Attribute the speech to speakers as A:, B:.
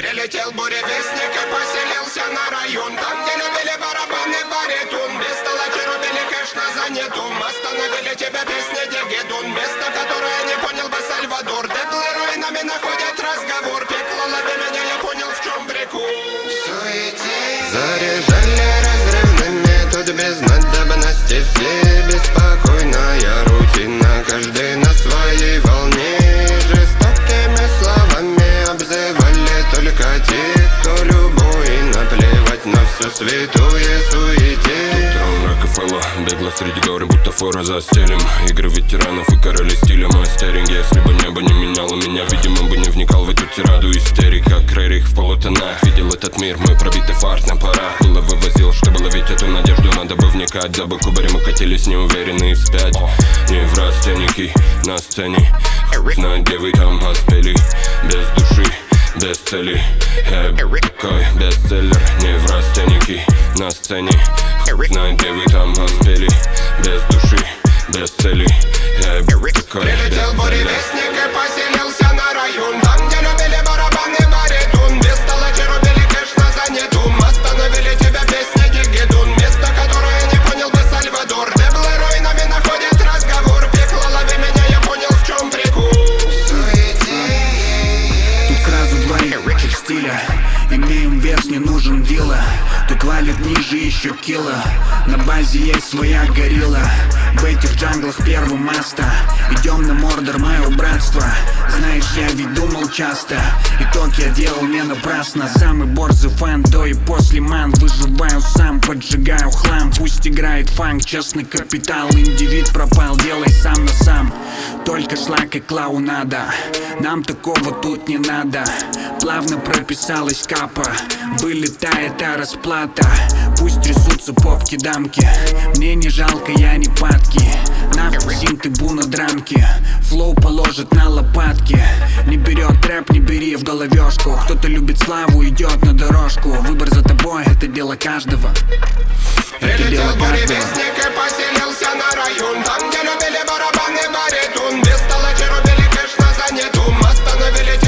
A: Прилетел буревестник и поселился на район. Там, где любили барабаны, баритун. Без столачи рубили кэш на занятум. Остановили тебя песни Дигидун. Место, которое не понял бы Сальвадор. Деплы руинами находят разговор. Пекло, лови меня, я понял, в чем прикол. Заряжали разрывными, тут без надобности. Все беспокойная рутина, каждый на своей волне. Жестокими словами обзывали только тех, кто любой. Наплевать на все святое суете.
B: Трон Рокфеллера, бегло среди горы, будто фора за стилем. Игры ветеранов и короли стиля. Мой стеринг, если бы небо не меняло меня, видимо бы не вникал в эту тираду истерик. Как Рерих в полутонах видел этот мир, мой пробитый фарт на парах. Было вывозил, чтобы ловить эту надежду, надо бы вникать. За бы кубарем мы катились неуверенные вспять. Не в растенники на сцене, знаю, где вы там поспели. Без души, без цели, такой бестселлер. Не в растеники на сцене, знаю, где вы там поспели. Без души, без цели, такой
A: Прилетел
B: бестселлер.
A: буревестник и поселился на район. Там, где любили барабаны, баритун. Без столачи рубили кэш на занятум. Остановили тебя песни Дигидун. Место, которое не понял бы Сальвадор. Деблы руинами находят разговор. Пекло, лови меня, я понял, в чем прикол.
C: Тут сразу два стиля. Имеем вес, не нужен дила. Тут валит ниже еще кило. На базе есть своя горилла. В этих джанглах первый маста. Идем на мордор, мое братство. Знаешь, я ведь думал часто. Итог я делал не напрасно. Самый борзый фан до и после ман. Выживаю сам, поджигаю хлам. Пусть играет фанк, честный капитал. Индивид пропал, делай сам на сам. Только шлак и клоунада. Нам такого тут не надо. Плавно прописалась капа. Вылетает расплата. Пусть трясутся попки-дамки. Мне не жалко, я не падки. Нахуй синт и буна драмки. Флоу положит на лопатки. Не берет рэп, не бери в головешку. Кто-то любит славу, идет на дорожку. Выбор за тобой, это дело каждого.
A: Прилетел буревестник и поселился на район. Там, где любили барабаны, баритун. Без столачи рубили кэш на занятум. Остановили